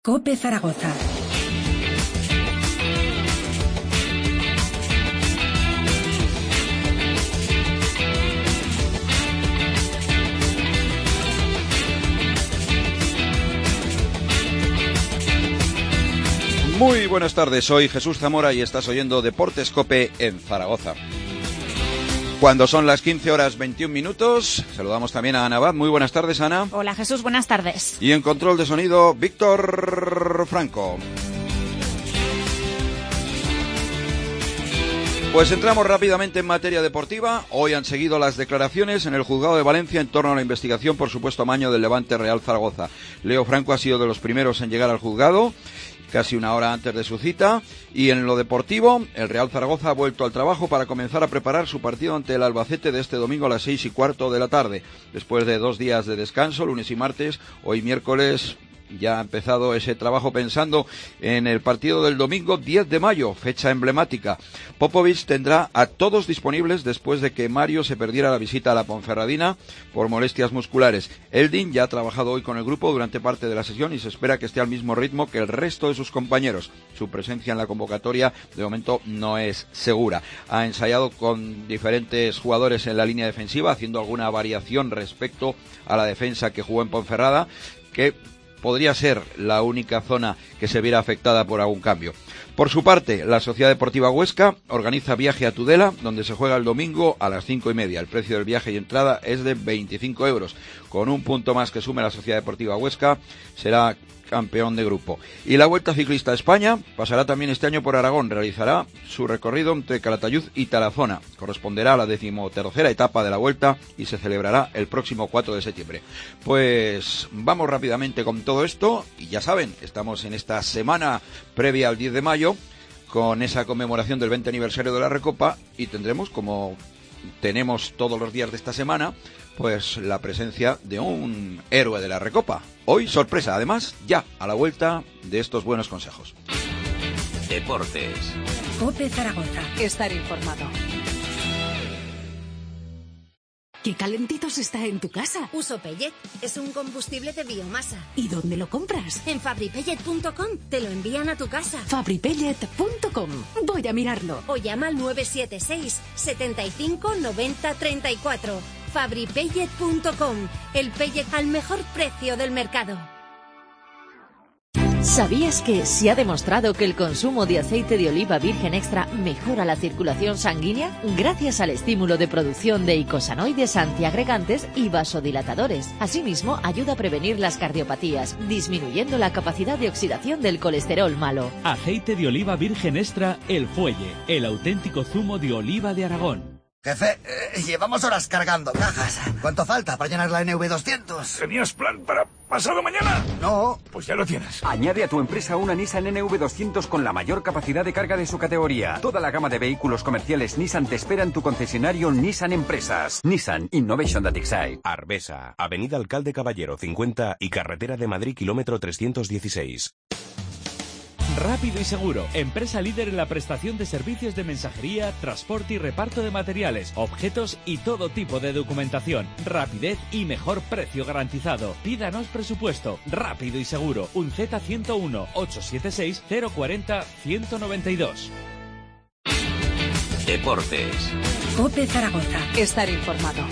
COPE Zaragoza. Muy buenas tardes, soy Jesús Zamora y estás oyendo Deportes COPE en Zaragoza. Cuando son las 15:21, saludamos también a Ana Abad. Muy buenas tardes, Ana. Hola, Jesús, buenas tardes. Y en control de sonido, Víctor Franco. Pues entramos rápidamente en materia deportiva. Hoy han seguido las declaraciones en el juzgado de Valencia en torno a la investigación por supuesto amaño del Levante Real Zaragoza. Leo Franco ha sido de los primeros en llegar al juzgado, casi una hora antes de su cita, y en lo deportivo, el Real Zaragoza ha vuelto al trabajo para comenzar a preparar su partido ante el Albacete de este domingo a las 6:15 de la tarde. Después de 2 días de descanso, lunes y martes, hoy miércoles ya ha empezado ese trabajo pensando en el partido del domingo 10 de mayo, fecha emblemática. Popovic tendrá a todos disponibles después de que Mario se perdiera la visita a la Ponferradina por molestias musculares. Eldin ya ha trabajado hoy con el grupo durante parte de la sesión y se espera que esté al mismo ritmo que el resto de sus compañeros. Su presencia en la convocatoria de momento no es segura. Ha ensayado con diferentes jugadores en la línea defensiva, haciendo alguna variación respecto a la defensa que jugó en Ponferrada, que podría ser la única zona que se viera afectada por algún cambio. Por su parte, la Sociedad Deportiva Huesca organiza viaje a Tudela, donde se juega el domingo a las 5:30. El precio del viaje y entrada es de 25 euros. Con un punto más que sume la Sociedad Deportiva Huesca, será campeón de grupo. Y la Vuelta Ciclista a España pasará también este año por Aragón. Realizará su recorrido entre Calatayud y Tarazona. Corresponderá a la 13ª etapa de la Vuelta y se celebrará el próximo 4 de septiembre. Pues vamos rápidamente con todo esto. Y ya saben, estamos en esta semana previa al 10 de mayo con esa conmemoración del 20 aniversario de la Recopa y tendremos, como tenemos todos los días de esta semana, pues la presencia de un héroe de la Recopa. Hoy, sorpresa, además, ya a la vuelta de estos buenos consejos. Deportes. COPE Zaragoza. Estar informado. ¿Qué calentitos está en tu casa? Uso Pellet. Es un combustible de biomasa. ¿Y dónde lo compras? En fabripellet.com. Te lo envían a tu casa. fabripellet.com. Voy a mirarlo. O llama al 976 75 90 34. fabripellet.com. El pellet al mejor precio del mercado. ¿Sabías que se ha demostrado que el consumo de aceite de oliva virgen extra mejora la circulación sanguínea? Gracias al estímulo de producción de icosanoides antiagregantes y vasodilatadores. Asimismo, ayuda a prevenir las cardiopatías, disminuyendo la capacidad de oxidación del colesterol malo. Aceite de oliva virgen extra El Fuelle, el auténtico zumo de oliva de Aragón. Jefe, llevamos horas cargando cajas. ¿Cuánto falta para llenar la NV200? ¿Tenías plan para pasado mañana? No. Pues ya lo tienes. Añade a tu empresa una Nissan NV200 con la mayor capacidad de carga de su categoría. Toda la gama de vehículos comerciales Nissan te espera en tu concesionario Nissan Empresas. Nissan Innovation That Excites. Arbesa, Avenida Alcalde Caballero 50 y Carretera de Madrid, kilómetro 316. Rápido y Seguro, empresa líder en la prestación de servicios de mensajería, transporte y reparto de materiales, objetos y todo tipo de documentación. Rapidez y mejor precio garantizado. Pídanos presupuesto. Rápido y Seguro. Un Z101 876 040 192. Deportes. COPE Zaragoza. Estar informado.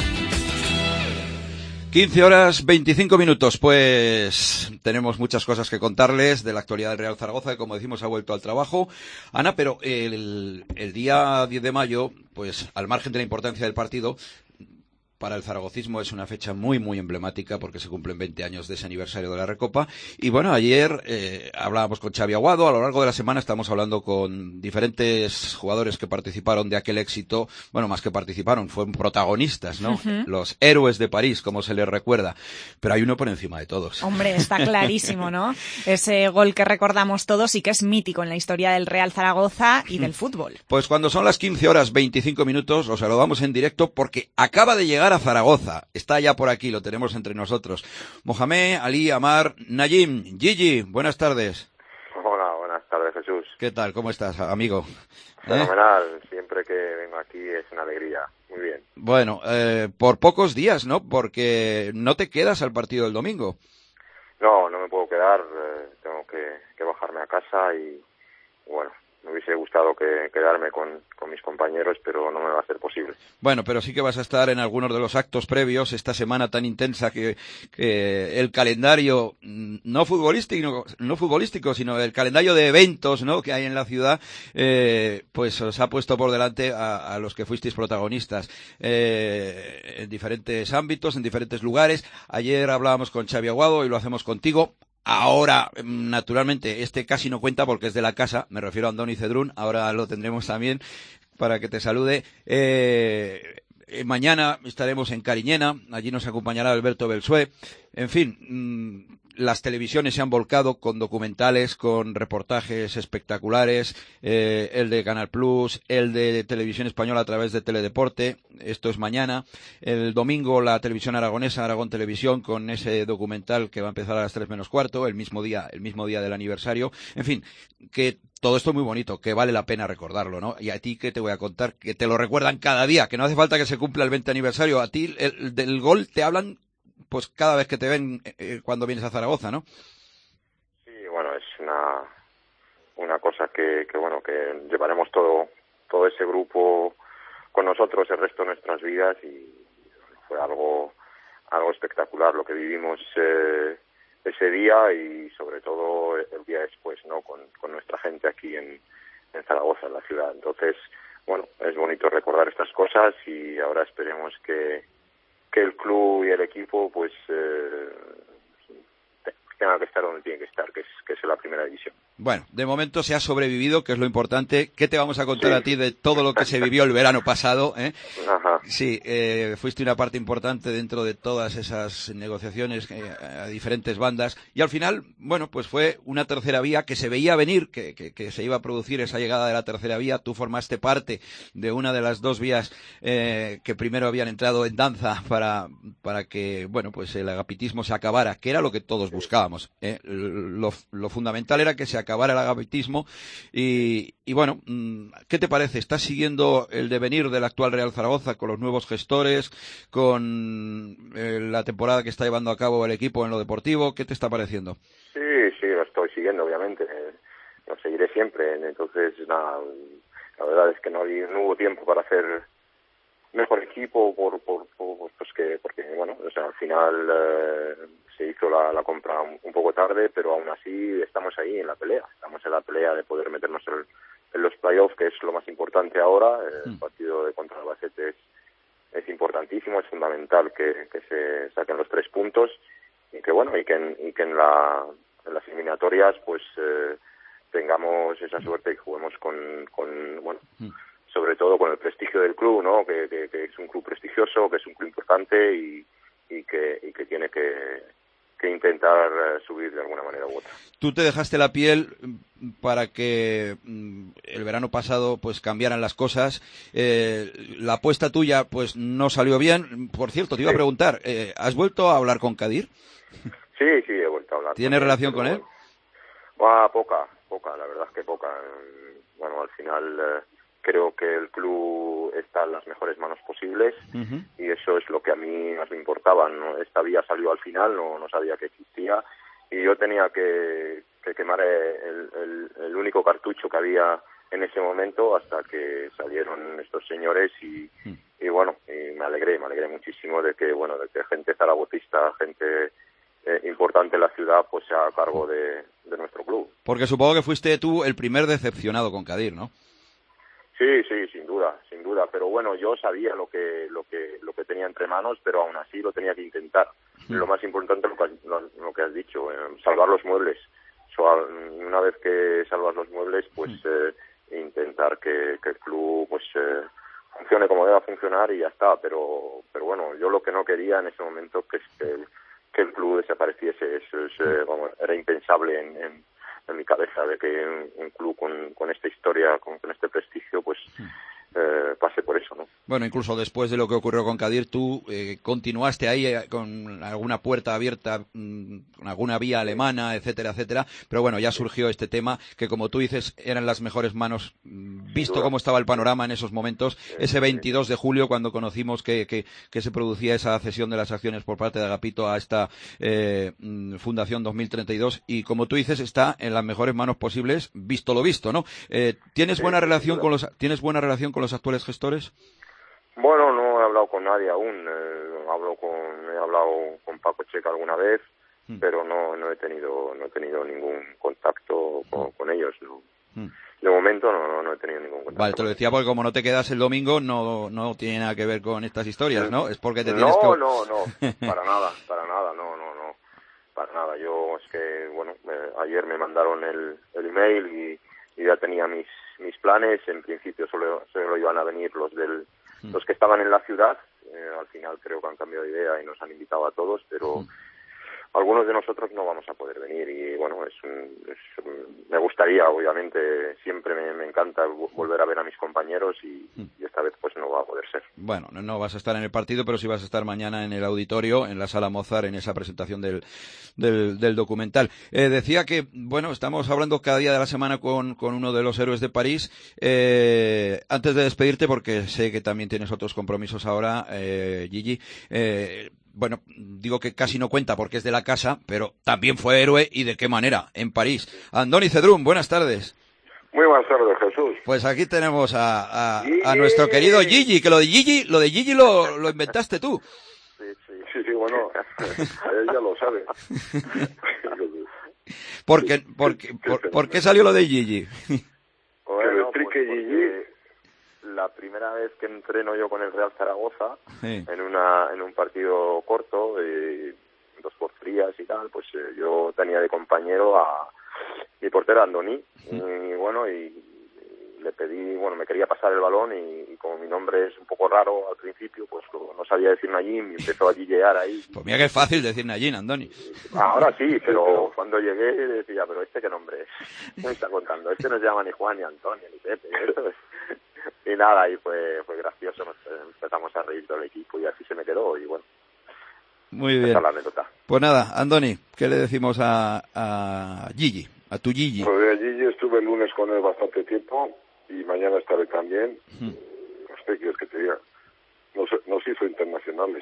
15:25. Pues tenemos muchas cosas que contarles de la actualidad del Real Zaragoza, que como decimos ha vuelto al trabajo. Ana, pero el día 10 de mayo, pues al margen de la importancia del partido, para el zaragocismo es una fecha muy, muy emblemática porque se cumplen 20 años de ese aniversario de la Recopa. Y bueno, ayer hablábamos con Xavi Aguado. A lo largo de la semana estamos hablando con diferentes jugadores que participaron de aquel éxito. Bueno, más que participaron, fueron protagonistas, ¿no? Uh-huh. Los héroes de París, como se les recuerda. Pero hay uno por encima de todos. Hombre, está clarísimo, ¿no? Ese gol que recordamos todos y que es mítico en la historia del Real Zaragoza y del fútbol. Pues cuando son las 15:25, os saludamos en directo porque acaba de llegar a Zaragoza. Está ya por aquí, lo tenemos entre nosotros. Mohamed, Ali, Amar, Najim, Gigi, buenas tardes. Hola, buenas tardes, Jesús. ¿Qué tal? ¿Cómo estás, amigo? Fenomenal. Siempre que vengo aquí es una alegría. Muy bien. Bueno, por pocos días, ¿no? Porque no te quedas al partido del domingo. No, no me puedo quedar, tengo que bajarme a casa y bueno, me hubiese gustado quedarme con mis compañeros, pero no me va a ser posible. Bueno, pero sí que vas a estar en algunos de los actos previos esta semana tan intensa que el calendario no futbolístico, sino el calendario de eventos, ¿no?, que hay en la ciudad, pues os ha puesto por delante a los que fuisteis protagonistas en diferentes ámbitos, en diferentes lugares. Ayer hablábamos con Xavi Aguado y lo hacemos contigo. Ahora, naturalmente, casi no cuenta porque es de la casa, me refiero a Andoni Cedrún, ahora lo tendremos también para que te salude. Mañana estaremos en Cariñena, allí nos acompañará Alberto Belsué. En fin, las televisiones se han volcado con documentales, con reportajes espectaculares, el de Canal Plus, el de Televisión Española a través de Teledeporte, esto es mañana. El domingo la televisión aragonesa, Aragón Televisión, con ese documental que va a empezar a las 3 menos cuarto, el mismo día del aniversario. En fin, que todo esto es muy bonito, que vale la pena recordarlo, ¿no? Y a ti, ¿qué te voy a contar? Que te lo recuerdan cada día, que no hace falta que se cumpla el 20 aniversario. A ti del gol te hablan pues cada vez que te ven cuando vienes a Zaragoza, ¿no? Sí, bueno, es una cosa que llevaremos todo ese grupo con nosotros el resto de nuestras vidas y fue algo espectacular lo que vivimos ese día y sobre todo el día después, ¿no? Con nuestra gente aquí en Zaragoza, en la ciudad. Entonces, bueno, es bonito recordar estas cosas y ahora esperemos que el club y el equipo pues tenga que estar donde tiene que estar, que es la primera división. Bueno, de momento se ha sobrevivido, que es lo importante. ¿Qué te vamos a contar a ti de todo lo que se vivió el verano pasado? Ajá. Sí, fuiste una parte importante dentro de todas esas negociaciones a diferentes bandas y al final, bueno, pues fue una tercera vía que se veía venir, que se iba a producir esa llegada de la tercera vía. Tú formaste parte de una de las dos vías que primero habían entrado en danza para que, bueno, pues el agapitismo se acabara, que era lo que todos buscábamos. Lo fundamental era que se acabara el agapitismo y bueno, ¿qué te parece? ¿Estás siguiendo el devenir del actual Real Zaragoza con los nuevos gestores, con la temporada que está llevando a cabo el equipo en lo deportivo? ¿Qué te está pareciendo? Sí, lo estoy siguiendo, obviamente. Lo seguiré siempre. Entonces, nada, la verdad es que no hubo tiempo para hacer mejor equipo porque bueno, o sea, al final se hizo la compra un poco tarde, pero aún así estamos ahí en la pelea. Estamos en la pelea de poder meternos en los playoffs, que es lo más importante ahora. El partido contra Albacete es importantísimo, es fundamental que se saquen los 3 puntos y que bueno, y que en las eliminatorias pues tengamos esa suerte y juguemos con bueno, sobre todo con el prestigio del club, ¿no? Que es un club prestigioso, que es un club importante y que tiene que intentar subir de alguna manera u otra. Tú te dejaste la piel para que el verano pasado pues cambiaran las cosas. La apuesta tuya pues no salió bien. Por cierto, te iba a preguntar, ¿has vuelto a hablar con Kadir? Sí, he vuelto a hablar. ¿Tienes relación con él? Poca, la verdad es que poca. Bueno, al final creo que el club está en las mejores manos posibles y eso es lo que a mí más me importaba, ¿no? Esta vía salió al final, no sabía que existía y yo tenía que quemar el único cartucho que había en ese momento hasta que salieron estos señores y bueno, y me alegré muchísimo de que gente zaragozista, gente importante en la ciudad pues sea a cargo de nuestro club. Porque supongo que fuiste tú el primer decepcionado con Kadir, ¿no? Sí, sin duda, pero bueno, yo sabía lo que tenía entre manos, pero aún así lo tenía que intentar. Lo más importante lo que has dicho, salvar los muebles. Una vez que salvas los muebles, pues intentar que el club pues funcione como deba funcionar y ya está, pero bueno, yo lo que no quería en ese momento que el club desapareciese. Eso era impensable en mi cabeza, de que un club con esta historia, con este prestigio, pues pase por eso, ¿no? Bueno, incluso después de lo que ocurrió con Kadir, tú continuaste ahí con alguna puerta abierta, con alguna vía alemana, etcétera, etcétera, pero bueno, ya surgió este tema que, como tú dices, eran las mejores manos, visto cómo estaba el panorama en esos momentos, ese 22 de julio, cuando conocimos que se producía esa cesión de las acciones por parte de Agapito a esta Fundación 2032, y como tú dices, está en las mejores manos posibles, visto lo visto, ¿no? ¿Tienes buena relación con los actuales gestores? Bueno, no he hablado con nadie aún. He hablado con Paco Checa alguna vez, pero no he tenido ningún contacto con ellos, ¿no? De momento no he tenido ningún contacto. Vale, te lo decía porque como no te quedas el domingo, no tiene nada que ver con estas historias, ¿no? Es porque te tienes que... No, para nada, no. Para nada. Yo es que, bueno, ayer me mandaron el email y ya tenía mis planes. En principio solo iban a venir los que estaban en la ciudad. Al final creo que han cambiado de idea y nos han invitado a todos, pero algunos de nosotros no vamos a poder venir. Y bueno, me gustaría, obviamente, siempre me encanta volver a ver a mis compañeros y esta vez pues no va a poder ser. Bueno, no vas a estar en el partido, pero sí vas a estar mañana en el auditorio, en la Sala Mozart, en esa presentación del documental. Decía que, bueno, estamos hablando cada día de la semana con uno de los héroes de París. Antes de despedirte, porque sé que también tienes otros compromisos ahora, Gigi, bueno, digo que casi no cuenta porque es de la casa, pero también fue héroe, y de qué manera, en París. Andoni Cedrún, buenas tardes. Muy buenas tardes, Jesús. Pues aquí tenemos a nuestro querido Gigi, que lo de Gigi lo inventaste tú. Sí, bueno, ella lo sabe. ¿Por qué salió lo de Gigi? Bueno, que lo explique Gigi. La primera vez que entreno yo con el Real Zaragoza, en un partido corto, 2x3 y tal, pues yo tenía de compañero a mi portero Andoni, y bueno, y le pedí, bueno, me quería pasar el balón y como mi nombre es un poco raro al principio, pues no sabía decir Nayim y empezó a gillear ahí. Pues mira que es fácil decir Nayim, Andoni. Ahora sí, pero cuando llegué decía, pero ¿este qué nombre es? ¿Qué me está contando? Este no se llama ni Juan, ni Antonio, ni Pepe, y nada, y fue gracioso, nos empezamos a reír todo el equipo y así se me quedó, y bueno. Muy bien. Esa es la anécdota. Pues nada, Andoni, ¿qué le decimos a Gigi, a tu Gigi? Pues a Gigi estuve el lunes con él bastante tiempo y mañana estaré también. Pues ¿qué quieres que te diga? Nos hizo internacionales.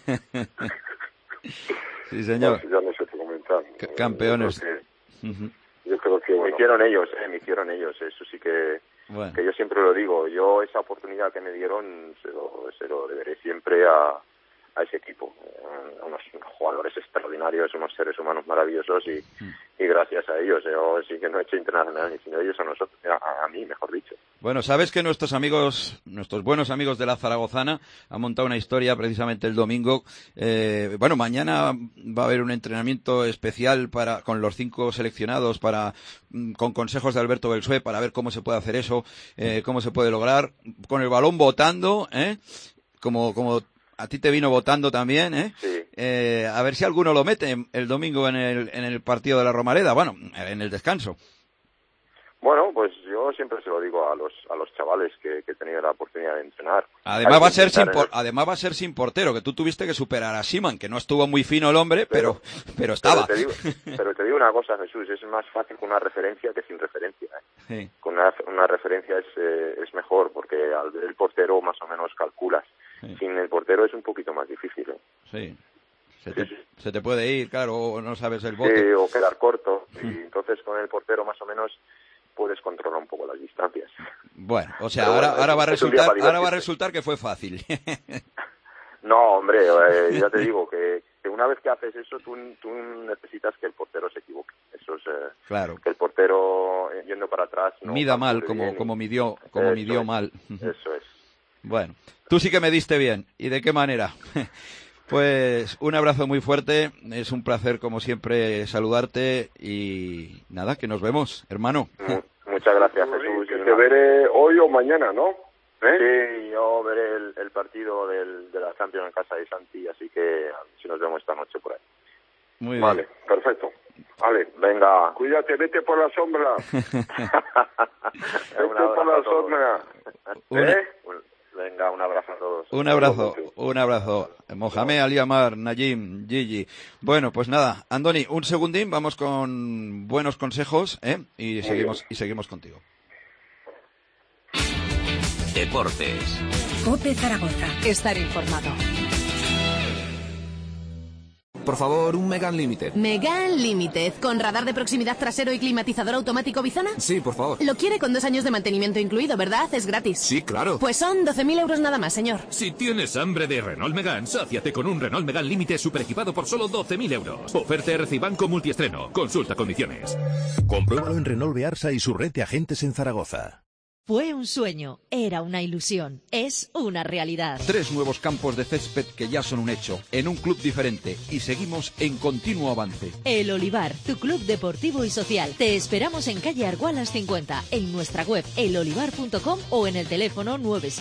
Sí, señor. Ya no sé qué comentar. Campeones. Yo creo que me hicieron ellos, eso sí que... Bueno. Que yo siempre lo digo, yo esa oportunidad que me dieron se lo deberé siempre a ese equipo, unos jugadores extraordinarios, unos seres humanos maravillosos y gracias a ellos. Yo sí que no he hecho internacional ni sino ellos a nosotros, a mí, mejor dicho. Bueno, sabes que nuestros buenos amigos de la Zaragozana han montado una historia precisamente el domingo. Bueno, mañana va a haber un entrenamiento especial con los 5 seleccionados con consejos de Alberto Belsué para ver cómo se puede hacer eso, cómo se puede lograr, con el balón botando, como a ti te vino votando también, Sí. A ver si alguno lo mete el domingo en el partido de la Romareda, bueno, en el descanso. Bueno, pues yo siempre se lo digo a los chavales que he tenido la oportunidad de entrenar. Además va a ser sin portero, que tú tuviste que superar a Siman, que no estuvo muy fino el hombre, pero estaba. Pero te digo una cosa, Jesús, es más fácil con una referencia que sin referencia. Sí. Con una referencia es mejor, porque al ver el portero más o menos calculas. Sí. Sin el portero es un poquito más difícil. Sí. Se te puede ir, claro, o no sabes el bote. Sí, o quedar corto. Y entonces con el portero más o menos puedes controlar un poco las distancias. Bueno, o sea, ahora va a resultar que fue fácil. No, hombre, ya te digo que una vez que haces eso, tú necesitas que el portero se equivoque. Eso es claro. Que el portero yendo para atrás no mida mal, como midió mal. Eso es. Bueno, tú sí que me diste bien. ¿Y de qué manera? Pues un abrazo muy fuerte, es un placer como siempre saludarte y nada, que nos vemos, hermano. Muchas gracias, Jesús. Te veré hoy o mañana, ¿no? Sí, yo veré el partido de la Champions en casa de Santi, así que si nos vemos esta noche por ahí. Muy vale, bien. Perfecto. Vale, venga. Cuídate, vete por la sombra. Vete por la sombra. Venga, un abrazo a todos. Un abrazo. Mohamed, Ali Amar, Najim, Gigi. Bueno, pues nada, Andoni, un segundín, vamos con buenos consejos, y seguimos contigo. Deportes. COPE Zaragoza. Estar informado. Por favor, un Megane Limited. Megane Limited, con radar de proximidad trasero y climatizador automático Bizona. Sí, por favor. Lo quiere con 2 años de mantenimiento incluido, ¿verdad? Es gratis. Sí, claro. Pues son 12.000 euros nada más, señor. Si tienes hambre de Renault Megane, sáciate con un Renault Megane Limited super equipado por solo 12.000 euros. Oferta RC Banco multiestreno. Consulta condiciones. Compruébalo en Renault Bearsa y su red de agentes en Zaragoza. Fue un sueño, era una ilusión, es una realidad. 3 nuevos campos de césped que ya son un hecho, en un club diferente, y seguimos en continuo avance. El Olivar, tu club deportivo y social. Te esperamos en calle Argualas 50, en nuestra web elolivar.com o en el teléfono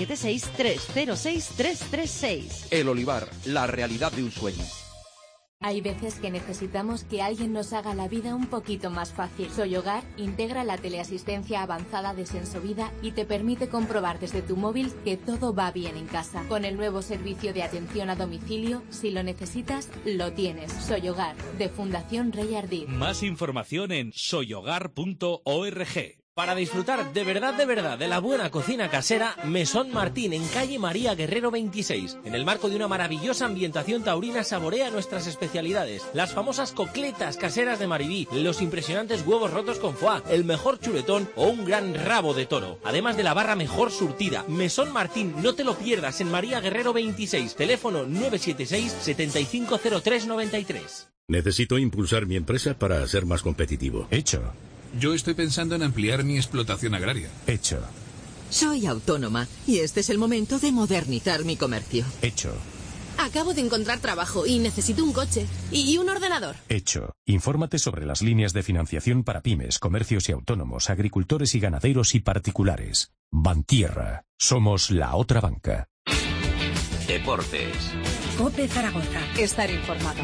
976-306-336. El Olivar, la realidad de un sueño. Hay veces que necesitamos que alguien nos haga la vida un poquito más fácil. Soyhogar integra la teleasistencia avanzada de Sensovida y te permite comprobar desde tu móvil que todo va bien en casa. Con el nuevo servicio de atención a domicilio, si lo necesitas, lo tienes. Soyhogar, de Fundación Rey Ardid. Más información en soyhogar.org. Para disfrutar de verdad de la buena cocina casera, Mesón Martín en calle María Guerrero 26. En el marco de una maravillosa ambientación taurina saborea nuestras especialidades. Las famosas cocletas caseras de Maribí, los impresionantes huevos rotos con foie, el mejor chuletón o un gran rabo de toro. Además de la barra mejor surtida. Mesón Martín, no te lo pierdas, en María Guerrero 26. Teléfono 976 750393. Necesito impulsar mi empresa para ser más competitivo. Hecho. Yo estoy pensando en ampliar mi explotación agraria. Hecho. Soy autónoma y este es el momento de modernizar mi comercio. Hecho. Acabo de encontrar trabajo y necesito un coche y un ordenador. Hecho. Infórmate sobre las líneas de financiación para pymes, comercios y autónomos, agricultores y ganaderos y particulares. Bantierra. Somos la otra banca. Deportes. COPE Zaragoza. Estar informado.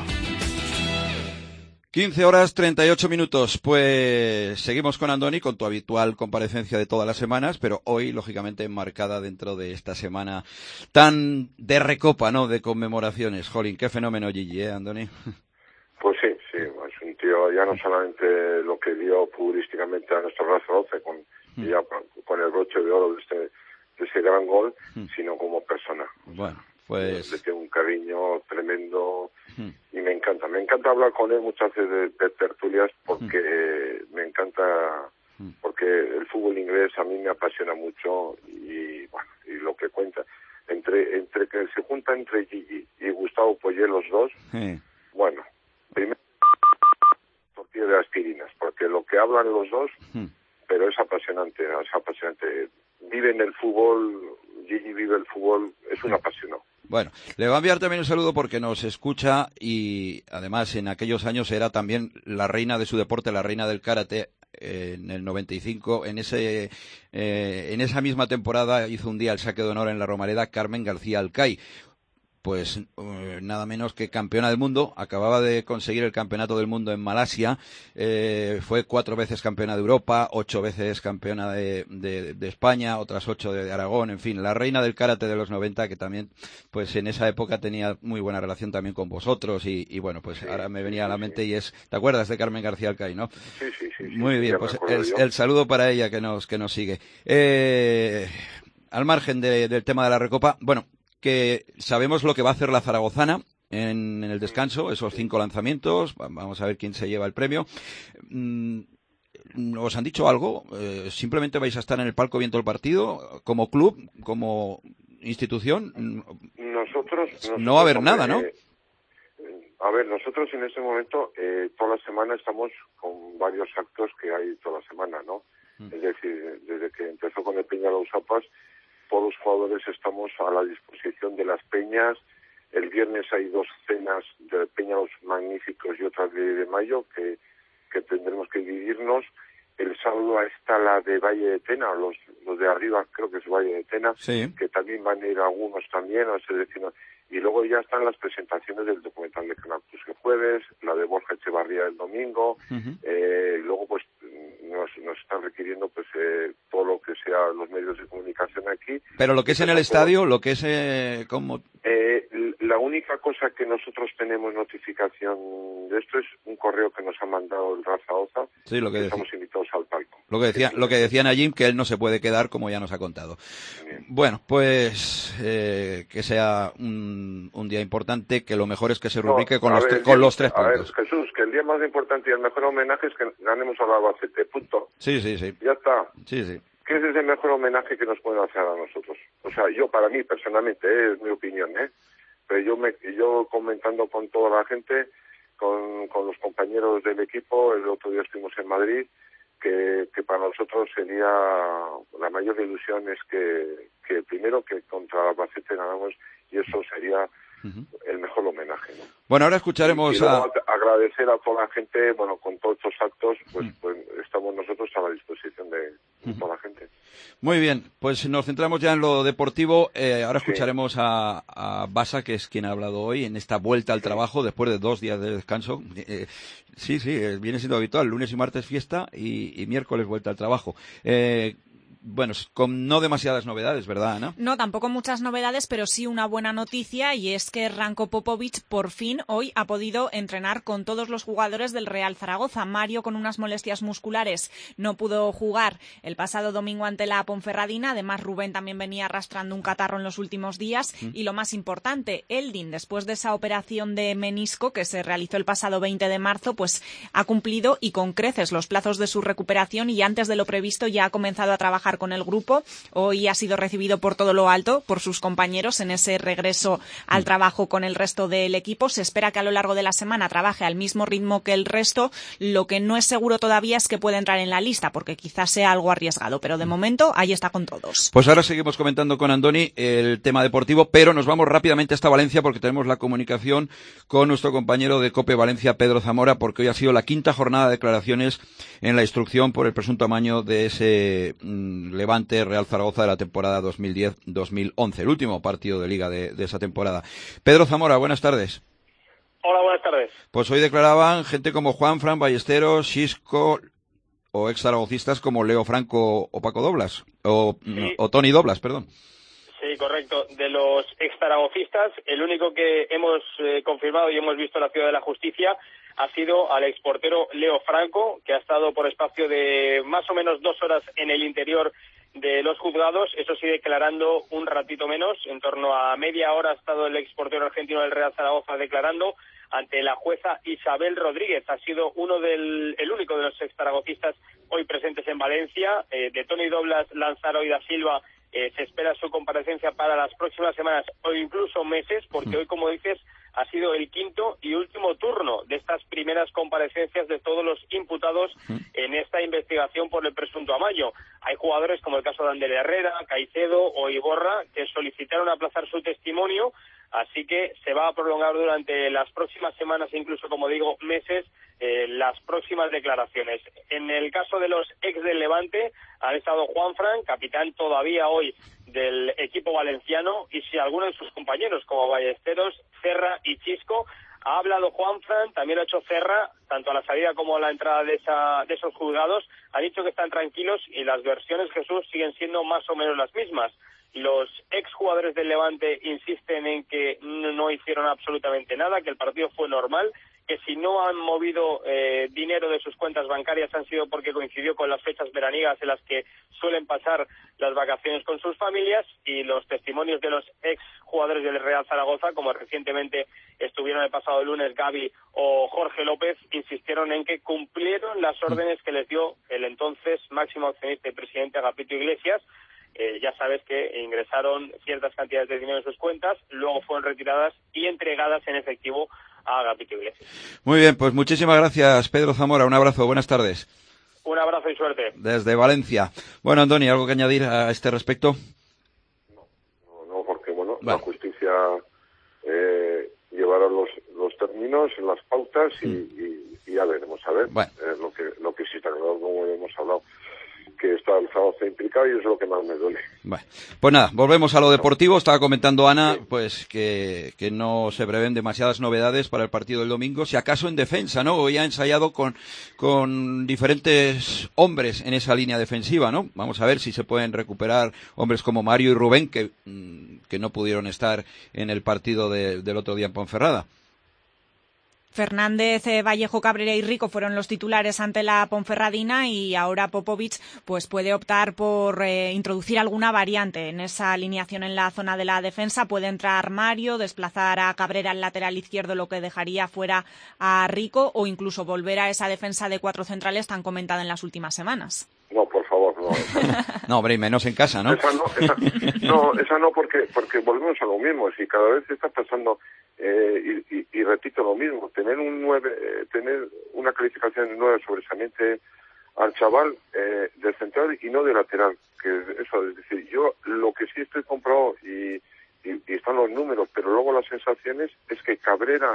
15:38. Pues seguimos con Andoni, con tu habitual comparecencia de todas las semanas, pero hoy, lógicamente, enmarcada dentro de esta semana tan de recopa, ¿no?, de conmemoraciones. Jolín, qué fenómeno Gigi, Andoni. Pues sí, es un tío, ya no solamente lo que dio futbolísticamente a nuestro Real Zaragoza con el broche de oro de ese gran gol, sino como persona. Bueno, pues... Le tengo un cariño tremendo y me encanta hablar con él muchas veces de tertulias porque me encanta, porque el fútbol inglés a mí me apasiona mucho y bueno, y lo que cuenta, entre que se junta entre Gigi y Gustavo Poyet los dos, bueno, primero tortilla de aspirinas, porque lo que hablan los dos, pero es apasionante. Vive en el fútbol, Gigi vive el fútbol, es un apasionado. Bueno, le va a enviar también un saludo porque nos escucha y además en aquellos años era también la reina de su deporte, la reina del karate. En el 95, en esa misma temporada hizo un día el saque de honor en la Romareda Carmen García Alcay. Pues nada menos que campeona del mundo, acababa de conseguir el campeonato del mundo en Malasia, fue 4 veces campeona de Europa, 8 veces campeona de España, otras 8 de Aragón, en fin, la reina del karate de los 90, que también, pues en esa época tenía muy buena relación también con vosotros, y bueno, pues sí, ahora me venía a la mente y es, ¿te acuerdas de Carmen García Alcay, no? Sí. Muy bien, pues el saludo para ella que nos sigue. Al margen del tema de la Recopa, bueno, que sabemos lo que va a hacer la zaragozana en el descanso, esos 5 lanzamientos, vamos a ver quién se lleva el premio. ¿Os han dicho algo? ¿Simplemente vais a estar en el palco viendo el partido? ¿Como club? ¿Como institución? Nosotros no va a haber nada, ¿no? A ver, nosotros en este momento, toda la semana estamos con varios actos que hay toda la semana, ¿no? Es decir, desde que empezó con el Peña Usapas, todos los jugadores estamos a la disposición de las peñas. El viernes hay 2 cenas de Peñalos magníficos y otras de Mayo que tendremos que dividirnos. El sábado está la de Valle de Tena, los de arriba creo que es Valle de Tena, que también van a ir algunos también, y luego ya están las presentaciones del documental de Canal Plus el jueves, la de Borja Echevarría el domingo, luego pues nos están requiriendo pues todo lo que sea los medios de comunicación aquí. Pero lo que es en el estadio, lo que es como... La única cosa que nosotros tenemos notificación de esto es un correo que nos ha mandado el Real Zaragoza, sí, lo que estamos invitados al palco. Lo que decían a Jim, que él no se puede quedar, como ya nos ha contado. Bien. Bueno, pues que sea un día importante, que lo mejor es que se rubrique con los 3 puntos. A ver, Jesús, que el día más importante y el mejor homenaje es que ganemos al Albacete, punto. Sí. Ya está. Sí. ¿Qué es ese mejor homenaje que nos pueden hacer a nosotros? O sea, yo para mí personalmente, es mi opinión, pero yo comentando con toda la gente, con los compañeros del equipo, el otro día estuvimos en Madrid, que para nosotros sería la mayor ilusión es que primero que contra Albacete ganamos, y eso sería el mejor homenaje, ¿no? Bueno, ahora escucharemos y luego agradecer a toda la gente, bueno, con todos estos actos, pues estamos nosotros a la disposición de toda la gente. Muy bien, pues nos centramos ya en lo deportivo. Ahora escucharemos a Basa, que es quien ha hablado hoy en esta vuelta al trabajo después de 2 días de descanso. Sí, viene siendo habitual, lunes y martes fiesta y miércoles vuelta al trabajo. Bueno, con no demasiadas novedades, ¿verdad, Ana? No, tampoco muchas novedades, pero sí una buena noticia, y es que Ranko Popovic por fin hoy ha podido entrenar con todos los jugadores del Real Zaragoza. Mario, con unas molestias musculares, no pudo jugar el pasado domingo ante la Ponferradina. Además, Rubén también venía arrastrando un catarro en los últimos días. Y lo más importante, Eldin, después de esa operación de menisco que se realizó el pasado 20 de marzo, pues ha cumplido y con creces los plazos de su recuperación, y antes de lo previsto ya ha comenzado a trabajar con el grupo. Hoy ha sido recibido por todo lo alto por sus compañeros en ese regreso al trabajo con el resto del equipo. Se espera que a lo largo de la semana trabaje al mismo ritmo que el resto. Lo que no es seguro todavía es que pueda entrar en la lista, porque quizás sea algo arriesgado, pero de momento ahí está con todos. Pues ahora seguimos comentando con Andoni el tema deportivo, pero nos vamos rápidamente hasta Valencia, porque tenemos la comunicación con nuestro compañero de COPE Valencia, Pedro Zamora, porque hoy ha sido la 5ª jornada de declaraciones en la instrucción por el presunto amaño de ese Levante Real Zaragoza de la temporada 2010-2011, el último partido de liga de esa temporada. Pedro Zamora, buenas tardes. Hola, buenas tardes. Pues hoy declaraban gente como Juanfran, Ballesteros, Xisco, o ex-zaragocistas como Leo Franco o Paco Doblas, o Toni Doblas, perdón. Sí, correcto. De los ex-zaragocistas, el único que hemos confirmado y hemos visto en la Ciudad de la Justicia ha sido al exportero Leo Franco, que ha estado por espacio de más o menos 2 horas en el interior de los juzgados, eso sí, declarando un ratito menos, en torno a media hora ha estado el exportero argentino del Real Zaragoza declarando ante la jueza Isabel Rodríguez. Ha sido el único de los ex-zaragocistas hoy presentes en Valencia. De Toni Doblas, Lanzaro y da Silva se espera su comparecencia para las próximas semanas o incluso meses, porque hoy, como dices, ha sido el 5º y último turno de estas primeras comparecencias de todos los imputados en esta investigación por el presunto amaño. Hay jugadores como el caso de Ander Herrera, Caicedo o Iborra que solicitaron aplazar su testimonio, así que se va a prolongar durante las próximas semanas e incluso, como digo, meses, las próximas declaraciones. En el caso de los ex del Levante han estado Juanfran, capitán todavía hoy del equipo valenciano, y si alguno de sus compañeros como Ballesteros, Cerra y Xisco. Ha hablado Juanfran, también ha hecho Cerra, tanto a la salida como a la entrada de esos juzgados. Ha dicho que están tranquilos y las versiones, Jesús, siguen siendo más o menos las mismas. Los exjugadores del Levante insisten en que no hicieron absolutamente nada, que el partido fue normal, que si no han movido dinero de sus cuentas bancarias han sido porque coincidió con las fechas veraniegas en las que suelen pasar las vacaciones con sus familias, y los testimonios de los exjugadores del Real Zaragoza, como recientemente estuvieron el pasado lunes Gavi o Jorge López, insistieron en que cumplieron las órdenes que les dio el entonces máximo accionista y presidente Agapito Iglesias. Ya sabes que ingresaron ciertas cantidades de dinero en sus cuentas, luego fueron retiradas y entregadas en efectivo a Agapito Iglesias. Muy bien, pues muchísimas gracias, Pedro Zamora. Un abrazo, buenas tardes. Un abrazo y suerte. Desde Valencia. Bueno, Andoni, ¿algo que añadir a este respecto? No, porque bueno, la justicia llevará los términos, las pautas y ya veremos, a ver. Bueno. Lo que sí está claro, como hemos hablado, que esto está el Zaragoza implicado y eso es lo que más me duele. Bueno, pues nada, volvemos a lo deportivo. Estaba comentando Ana, pues que no se prevén demasiadas novedades para el partido del domingo, si acaso en defensa, ¿no? Hoy ha ensayado con diferentes hombres en esa línea defensiva, ¿no? Vamos a ver si se pueden recuperar hombres como Mario y Rubén, que no pudieron estar en el partido del otro día en Ponferrada. Fernández, Vallejo, Cabrera y Rico fueron los titulares ante la Ponferradina y ahora Popovic pues puede optar por introducir alguna variante en esa alineación en la zona de la defensa. Puede entrar Mario, desplazar a Cabrera al lateral izquierdo, lo que dejaría fuera a Rico, o incluso volver a esa defensa de 4 centrales tan comentada en las últimas semanas. No, por favor, no. No, hombre, y menos en casa, ¿no? Esa no, porque volvemos a lo mismo. Si cada vez está pasando, y repito lo mismo, tener una calificación de 9 sobresaliente al chaval del central y no de lateral. Eso, es decir, yo lo que sí estoy comprado y están los números, pero luego las sensaciones es que Cabrera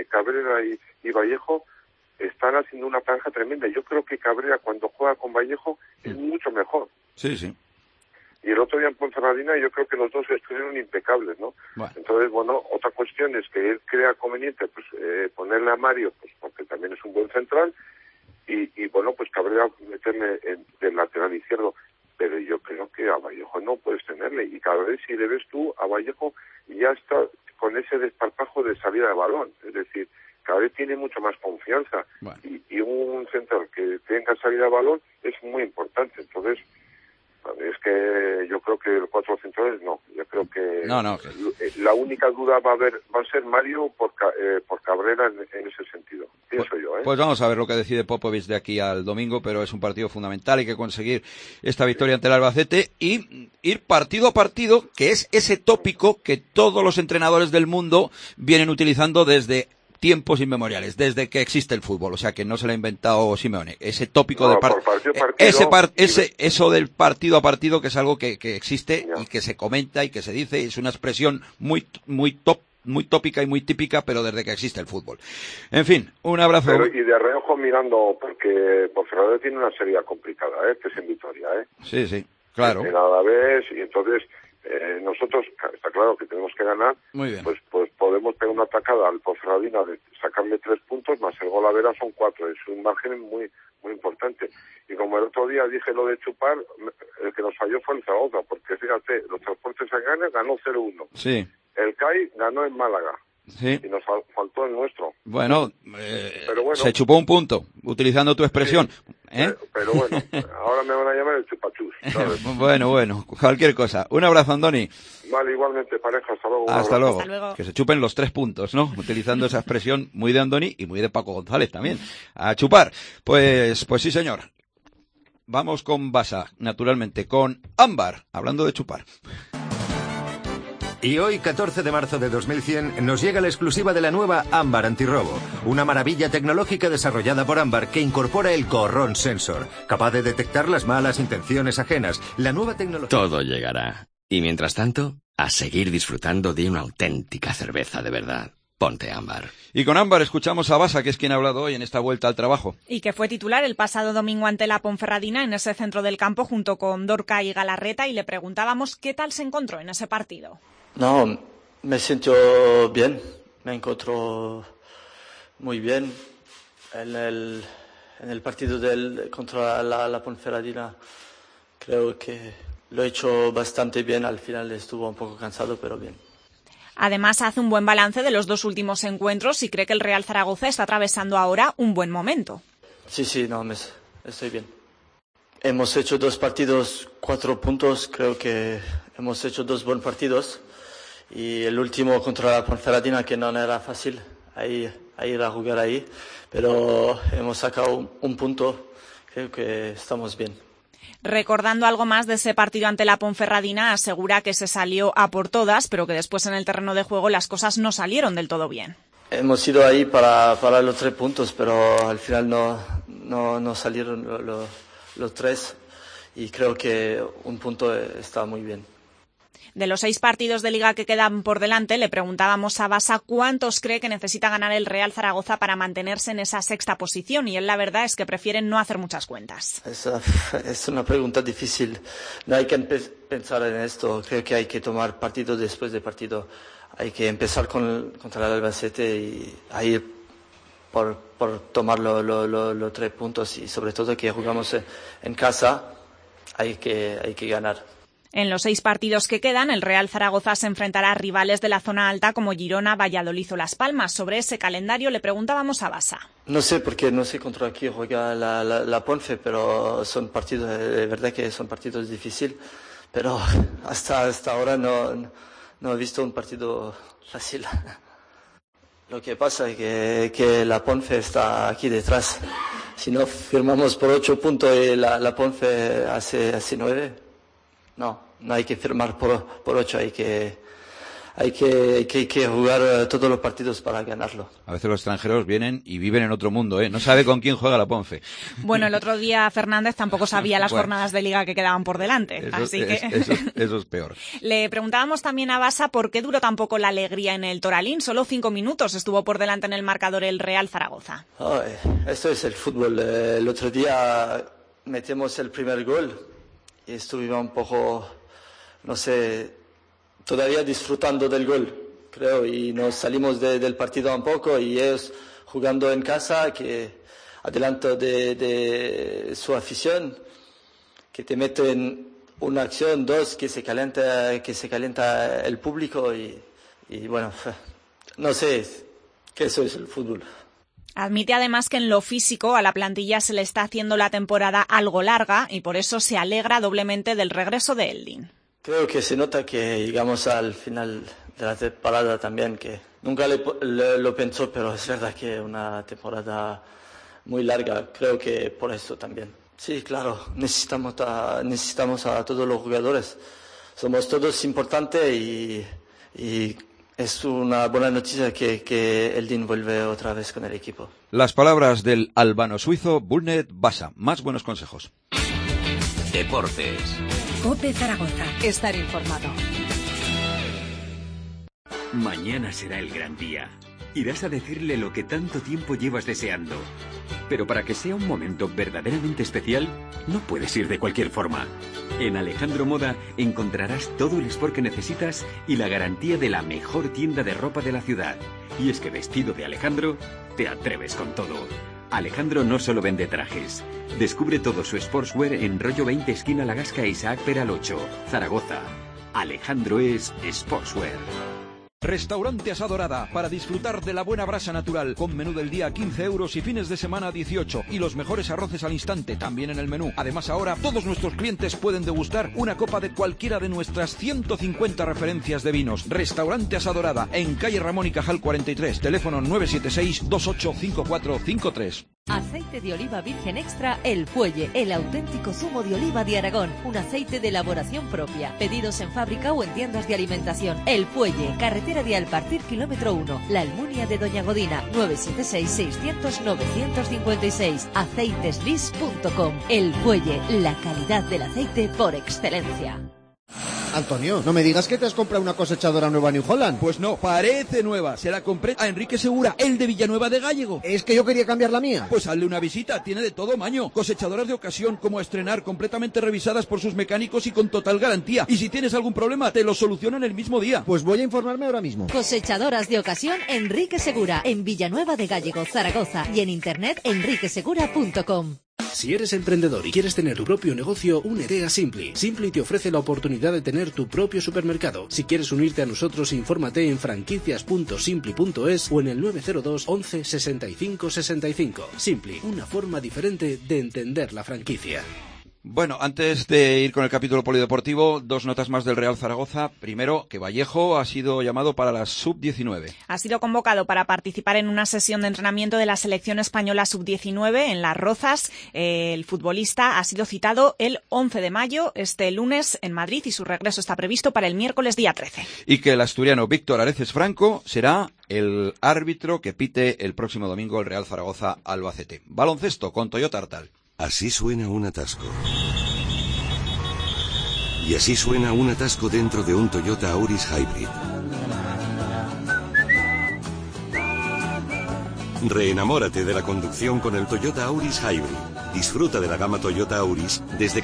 y Vallejo están haciendo una franja tremenda. Yo creo que Cabrera, cuando juega con Vallejo, es mucho mejor. Sí, sí. Y el otro día en Ponferradina yo creo que los dos estuvieron impecables, ¿no? Bueno. Entonces, bueno, otra cuestión es que él crea conveniente pues ponerle a Mario, pues porque también es un buen central, y bueno, pues Cabrera meterle del lateral izquierdo. Pero yo creo que a Vallejo no puedes tenerle, y cada vez si le ves tú, a Vallejo ya está con ese desparpajo de salida de balón. Es decir, cada vez tiene mucho más confianza. Bueno. Y un central que tenga salida de balón es muy importante. Entonces, es que yo creo que los 4 centrales no. Yo creo que la única duda va a ser Mario por Cabrera en ese sentido. Pienso yo, ¿eh? Pues vamos a ver lo que decide Popovic de aquí al domingo, pero es un partido fundamental. Hay que conseguir esta victoria ante el Albacete y ir partido a partido, que es ese tópico que todos los entrenadores del mundo vienen utilizando desde tiempos inmemoriales, desde que existe el fútbol, o sea que no se lo ha inventado Simeone, ese tópico de eso del partido a partido, que es algo que existe y que se comenta y que se dice, y es una expresión muy tópica y muy típica, pero desde que existe el fútbol. En fin, un abrazo. Y de reojo mirando, porque Ponferrada tiene una serie complicada, que es en Vitoria, Sí, sí, claro. En Alavés, y entonces nosotros, está claro que tenemos que ganar. Muy bien. Pues podemos pegar una atacada al Ponferradina de sacarle 3 puntos, más el gol a vera son 4, es un margen muy muy importante. Y como el otro día dije lo de chupar, el que nos falló fue el Zaragoza, porque fíjate, los Transportes Aganes ganó 0-1. Sí. El CAI ganó en Málaga. Sí. Y nos faltó el nuestro. Bueno, pero bueno, se chupó un punto, utilizando tu expresión. Sí, pero bueno, ahora me van a llamar el chupachus, ¿sabes? Bueno, cualquier cosa. Un abrazo, Andoni. Vale, igualmente, pareja, hasta luego. Hasta luego. Que se chupen los 3 puntos, ¿no? Utilizando esa expresión muy de Andoni y muy de Paco González también. A chupar. Pues sí, señor. Vamos con Basa, naturalmente, con Ámbar, hablando de chupar. Y hoy, 14 de marzo de 2100, nos llega la exclusiva de la nueva Ámbar Antirrobo, una maravilla tecnológica desarrollada por Ámbar que incorpora el Corrón Sensor, capaz de detectar las malas intenciones ajenas. La nueva tecnología... Todo llegará. Y mientras tanto, a seguir disfrutando de una auténtica cerveza de verdad. Ponte Ámbar. Y con Ámbar escuchamos a Basa, que es quien ha hablado hoy en esta vuelta al trabajo. Y que fue titular el pasado domingo ante la Ponferradina en ese centro del campo junto con Dorca y Galarreta, y le preguntábamos qué tal se encontró en ese partido. No, me siento bien, me encuentro muy bien en el partido contra la Ponferradina. Creo que lo he hecho bastante bien, al final estuvo un poco cansado, pero bien. Además, hace un buen balance de los 2 últimos encuentros y cree que el Real Zaragoza está atravesando ahora un buen momento. Sí, estoy bien. Hemos hecho 2 partidos, 4 puntos, creo que hemos hecho 2 buenos partidos. Y el último contra la Ponferradina, que no era fácil ir a jugar ahí, pero hemos sacado un punto, creo que estamos bien. Recordando algo más de ese partido ante la Ponferradina, asegura que se salió a por todas, pero que después en el terreno de juego las cosas no salieron del todo bien. Hemos ido ahí para los 3 puntos, pero al final no salieron los 3, y creo que un punto está muy bien. De los 6 partidos de Liga que quedan por delante, le preguntábamos a Basa cuántos cree que necesita ganar el Real Zaragoza para mantenerse en esa sexta posición, y él la verdad es que prefiere no hacer muchas cuentas. Es una pregunta difícil. No hay que pensar en esto. Creo que hay que tomar partido después de partido. Hay que empezar contra el Albacete y a ir por tomar los 3 puntos, y sobre todo que jugamos en casa, hay que ganar. En los 6 partidos que quedan, el Real Zaragoza se enfrentará a rivales de la zona alta como Girona, Valladolid o Las Palmas. Sobre ese calendario le preguntábamos a Basa. No sé, porque no sé contra quién juega la Ponce, pero son partidos, de verdad que son partidos difíciles, pero hasta ahora no he visto un partido fácil. Lo que pasa es que la Ponce está aquí detrás. Si no firmamos por 8 puntos y la Ponce hace 9... No hay que firmar por 8, hay que jugar todos los partidos para ganarlo. A veces los extranjeros vienen y viven en otro mundo, ¿eh? No sabe con quién juega la Ponce. Bueno, el otro día Fernández tampoco sabía las jornadas de Liga que quedaban por delante, eso es peor. Le preguntábamos también a Basa por qué duró tan poco la alegría en el Toralín. Solo 5 minutos estuvo por delante en el marcador el Real Zaragoza. Esto es el fútbol. El otro día metimos el primer gol y estuvimos un poco, no sé, todavía disfrutando del gol, creo, y nos salimos del partido un poco, y ellos jugando en casa, que adelanto de su afición, que te meten una acción, 2, que se calienta el público, y bueno, no sé, que eso es el fútbol. Admite además que en lo físico a la plantilla se le está haciendo la temporada algo larga y por eso se alegra doblemente del regreso de Eldin. Creo que se nota que llegamos al final de la temporada también, que nunca lo pensó, pero es verdad que es una temporada muy larga. Creo que por eso también. Sí, claro, necesitamos a todos los jugadores. Somos todos importantes y es una buena noticia que Eldin vuelve otra vez con el equipo. Las palabras del albano-suizo Bulnet Basa. Más buenos consejos. Deportes. COPE Zaragoza. Estar informado. Mañana será el gran día. Irás a decirle lo que tanto tiempo llevas deseando. Pero para que sea un momento verdaderamente especial, no puedes ir de cualquier forma. En Alejandro Moda encontrarás todo el sport que necesitas y la garantía de la mejor tienda de ropa de la ciudad. Y es que vestido de Alejandro, te atreves con todo. Alejandro no solo vende trajes. Descubre todo su sportswear en Rollo 20, esquina La Gasca, Isaac Peral 8, Zaragoza. Alejandro es sportswear. Restaurante Asadorada, para disfrutar de la buena brasa natural, con menú del día 15 euros y fines de semana 18, y los mejores arroces al instante también en el menú. Además, ahora todos nuestros clientes pueden degustar una copa de cualquiera de nuestras 150 referencias de vinos. Restaurante Asadorada, en calle Ramón y Cajal 43, teléfono 976-285453. Aceite de oliva virgen extra El Fuelle, el auténtico zumo de oliva de Aragón, un aceite de elaboración propia. Pedidos en fábrica o en tiendas de alimentación. El Fuelle, carretera de Alpartir, kilómetro 1, La Almunia de Doña Godina, 976-600-956, aceiteslis.com. El Fuelle, la calidad del aceite por excelencia. Antonio, no me digas que te has comprado una cosechadora nueva New Holland. Pues no, parece nueva. Se la compré a Enrique Segura, el de Villanueva de Gállego. Es que yo quería cambiar la mía. Pues hazle una visita, tiene de todo maño. Cosechadoras de ocasión, como a estrenar, completamente revisadas por sus mecánicos y con total garantía. Y si tienes algún problema, te lo solucionan el mismo día. Pues voy a informarme ahora mismo. Cosechadoras de ocasión Enrique Segura, en Villanueva de Gállego, Zaragoza, y en internet enriquesegura.com. Si eres emprendedor y quieres tener tu propio negocio, únete a Simply. Simply te ofrece la oportunidad de tener tu propio supermercado. Si quieres unirte a nosotros, infórmate en franquicias.simply.es o en el 902 11 65 65. Simply, una forma diferente de entender la franquicia. Bueno, antes de ir con el capítulo polideportivo, 2 notas más del Real Zaragoza. Primero, que Vallejo ha sido llamado para la sub-19. Ha sido convocado para participar en una sesión de entrenamiento de la selección española sub-19 en Las Rozas. El futbolista ha sido citado el 11 de mayo, este lunes, en Madrid, y su regreso está previsto para el miércoles día 13. Y que el asturiano Víctor Areces Franco será el árbitro que pite el próximo domingo el Real Zaragoza Albacete. Baloncesto con Toyota Artal. Así suena un atasco. Y así suena un atasco dentro de un Toyota Auris Hybrid. Reenamórate de la conducción con el Toyota Auris Hybrid. Disfruta de la gama Toyota Auris desde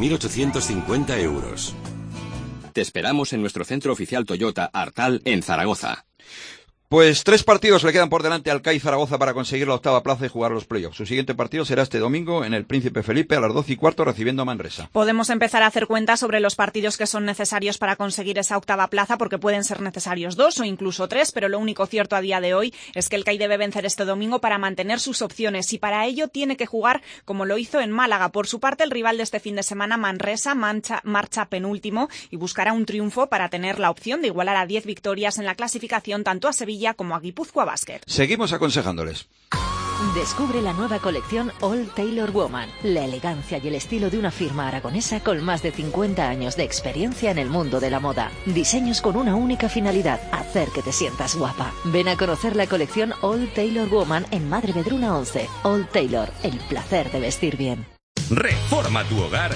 14.850 euros. Te esperamos en nuestro centro oficial Toyota Artal en Zaragoza. Pues 3 partidos le quedan por delante al CAI Zaragoza para conseguir la 8ª plaza y jugar los playoffs. Su siguiente partido será este domingo en el Príncipe Felipe a las 12:15 recibiendo a Manresa. Podemos empezar a hacer cuentas sobre los partidos que son necesarios para conseguir esa 8ª plaza, porque pueden ser necesarios 2 o incluso 3, pero lo único cierto a día de hoy es que el CAI debe vencer este domingo para mantener sus opciones, y para ello tiene que jugar como lo hizo en Málaga. Por su parte, el rival de este fin de semana, Manresa, marcha penúltimo y buscará un triunfo para tener la opción de igualar a 10 victorias en la clasificación tanto a Sevilla como a Guipúzcoa Basket. Seguimos aconsejándoles. Descubre la nueva colección Old Tailor Woman, la elegancia y el estilo de una firma aragonesa con más de 50 años de experiencia en el mundo de la moda. Diseños con una única finalidad, hacer que te sientas guapa. Ven a conocer la colección Old Tailor Woman en Madre Vedruna 11. Old Tailor, el placer de vestir bien. Reforma tu hogar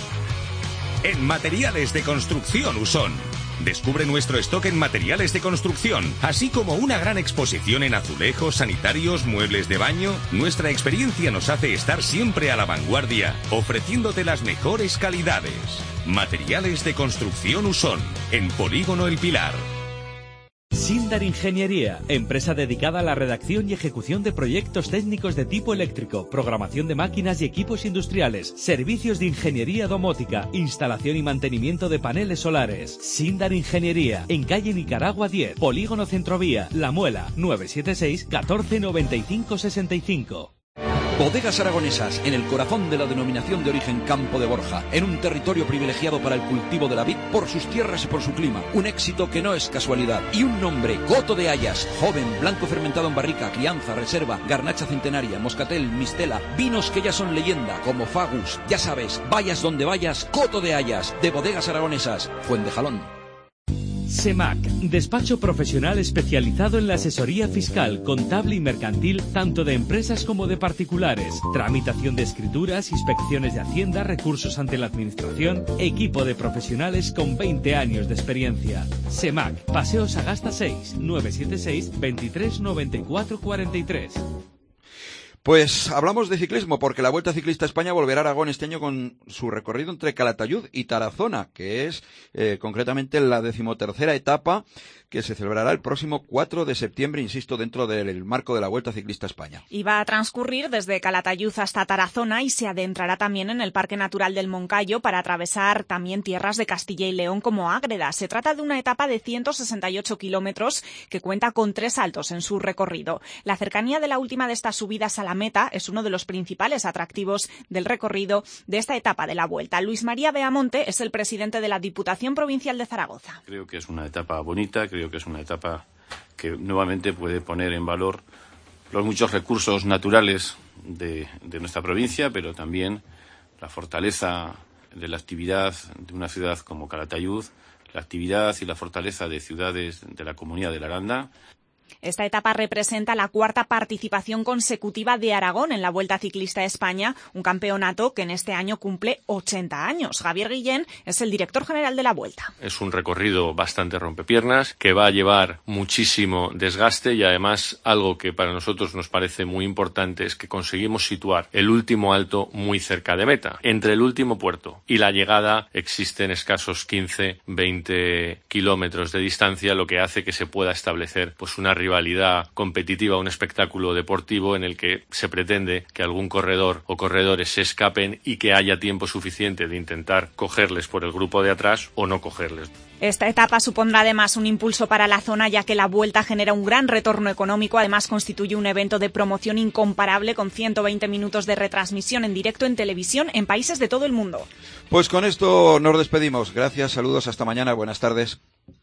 en Materiales de Construcción Usón. Descubre nuestro stock en materiales de construcción, así como una gran exposición en azulejos, sanitarios, muebles de baño. Nuestra experiencia nos hace estar siempre a la vanguardia, ofreciéndote las mejores calidades. Materiales de Construcción Usón, en Polígono El Pilar. Sindar Ingeniería, empresa dedicada a la redacción y ejecución de proyectos técnicos de tipo eléctrico, programación de máquinas y equipos industriales, servicios de ingeniería domótica, instalación y mantenimiento de paneles solares. Sindar Ingeniería, en calle Nicaragua 10, Polígono Centrovía, La Muela, 976 14 95 65. Bodegas Aragonesas, en el corazón de la denominación de origen Campo de Borja, en un territorio privilegiado para el cultivo de la vid por sus tierras y por su clima. Un éxito que no es casualidad. Y un nombre, Coto de Hayas, joven, blanco fermentado en barrica, crianza, reserva, garnacha centenaria, moscatel, mistela, vinos que ya son leyenda, como Fagus. Ya sabes, vayas donde vayas, Coto de Hayas, de Bodegas Aragonesas, Fuentejalón. SEMAC, despacho profesional especializado en la asesoría fiscal, contable y mercantil, tanto de empresas como de particulares, tramitación de escrituras, inspecciones de Hacienda, recursos ante la Administración, equipo de profesionales con 20 años de experiencia. SEMAC, Paseo Sagasta 6, 976 23 94 43. Pues hablamos de ciclismo, porque la Vuelta Ciclista España volverá a Aragón este año con su recorrido entre Calatayud y Tarazona, que es concretamente la 13ª etapa, que se celebrará el próximo 4 de septiembre, insisto, dentro del marco de la Vuelta Ciclista España. Y va a transcurrir desde Calatayud hasta Tarazona y se adentrará también en el Parque Natural del Moncayo para atravesar también tierras de Castilla y León como Ágreda. Se trata de una etapa de 168 kilómetros que cuenta con 3 saltos en su recorrido. La cercanía de la última de estas subidas a la meta es uno de los principales atractivos del recorrido de esta etapa de la Vuelta. Luis María Beamonte es el presidente de la Diputación Provincial de Zaragoza. Creo que es una etapa bonita, creo que es una etapa que nuevamente puede poner en valor los muchos recursos naturales de nuestra provincia, pero también la fortaleza de la actividad de una ciudad como Calatayud, la actividad y la fortaleza de ciudades de la Comunidad de la Aranda. Esta etapa representa la 4ª participación consecutiva de Aragón en la Vuelta Ciclista España, un campeonato que en este año cumple 80 años. Javier Guillén es el director general de la Vuelta. Es un recorrido bastante rompepiernas que va a llevar muchísimo desgaste y además algo que para nosotros nos parece muy importante es que conseguimos situar el último alto muy cerca de meta. Entre el último puerto y la llegada existen escasos 15-20 kilómetros de distancia, lo que hace que se pueda establecer pues una rivalidad competitiva, un espectáculo deportivo en el que se pretende que algún corredor o corredores se escapen y que haya tiempo suficiente de intentar cogerles por el grupo de atrás o no cogerles. Esta etapa supondrá además un impulso para la zona, ya que la Vuelta genera un gran retorno económico. Además, constituye un evento de promoción incomparable con 120 minutos de retransmisión en directo en televisión en países de todo el mundo. Pues con esto nos despedimos. Gracias, saludos, hasta mañana, buenas tardes.